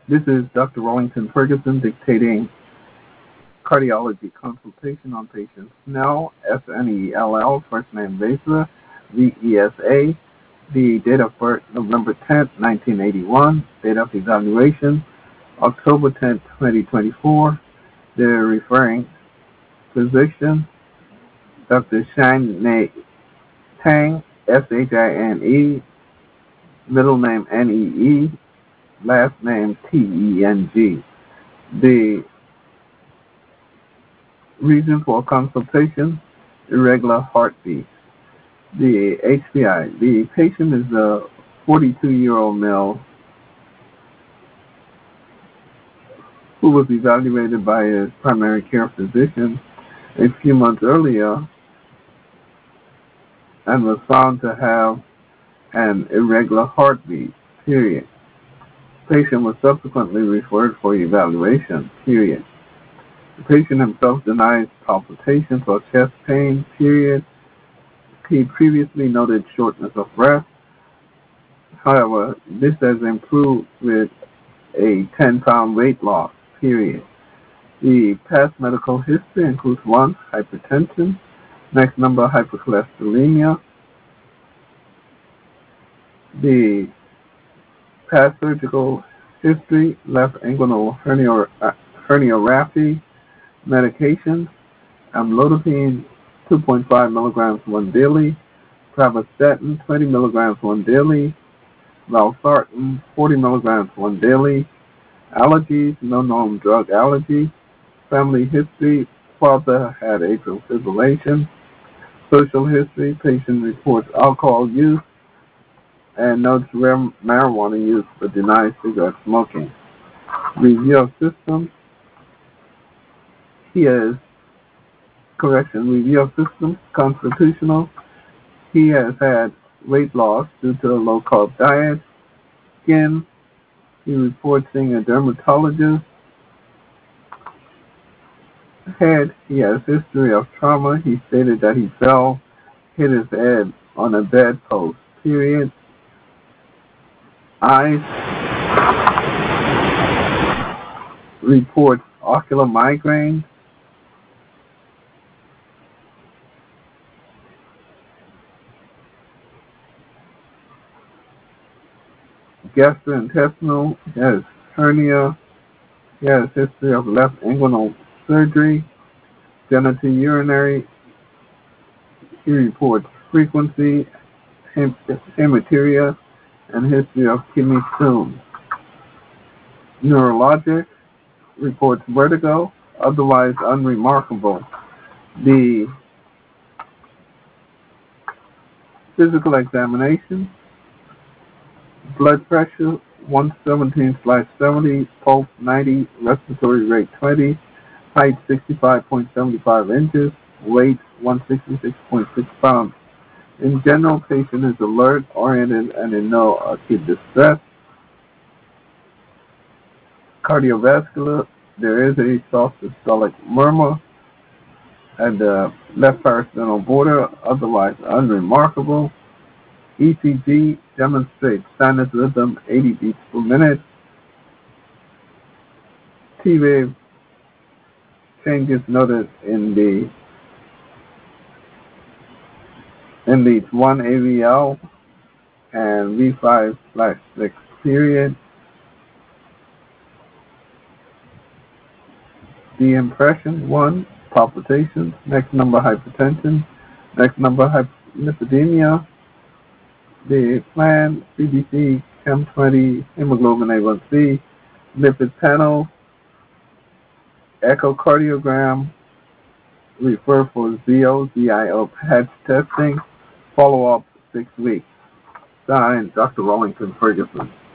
This is Dr. Rollington Ferguson dictating cardiology consultation on patient Snell, SNELL, first name Vesa, VESA, the date of birth November 10th, 1981, date of evaluation October 10th, 2024, the referring physician Dr. Shine Tang, SHINE, middle name NEE, last name TENG. The reason for consultation, irregular heartbeat. The HPI. The patient is a 42-year-old male who was evaluated by his primary care physician a few months earlier and was found to have an irregular heartbeat, period. Patient was subsequently referred for evaluation, period. The patient himself denies palpitations or chest pain, period. He previously noted shortness of breath. However, this has improved with a 10-pound weight loss, period. The past medical history includes 1, hypertension, next number, hypercholesterolemia. The past surgical history, left inguinal herniorrhaphy, medications, amlodipine 2.5 milligrams once daily, pravastatin 20 milligrams once daily, valsartan 40 milligrams once daily, allergies, no known drug allergy, family history, father had atrial fibrillation, social history, patient reports alcohol use, and notes rare marijuana use but denies cigarette smoking. Review of systems. Review of systems, constitutional. He has had weight loss due to a low-carb diet. Skin. He reports seeing a dermatologist. Head. He has history of trauma. He stated that he fell, hit his head on a bedpost, period. Eyes. Reports ocular migraine. Gastrointestinal, he has hernia, he has history of left inguinal surgery. Genitourinary, he reports frequency, hematuria, and history of kidney stones. Neurologic, reports vertigo, otherwise unremarkable. The physical examination, blood pressure 117/70, pulse 90, respiratory rate 20, height 65.75 inches, weight 166.6 pounds. In general, patient is alert, oriented, and in no acute distress. Cardiovascular, there is a soft systolic murmur at the left parasternal border, otherwise unremarkable. ECG demonstrates sinus rhythm 80 beats per minute. T-wave changes noted in leads 1 AVL and V5/6, period. The impression, 1, palpitations, next number hypertension, next number hyperlipidemia. The plan, CBC, Chem20, hemoglobin A1C, lipid panel, echocardiogram, refer for ZIO patch testing, follow-up 6 weeks. Signed, Dr. Rollington Ferguson.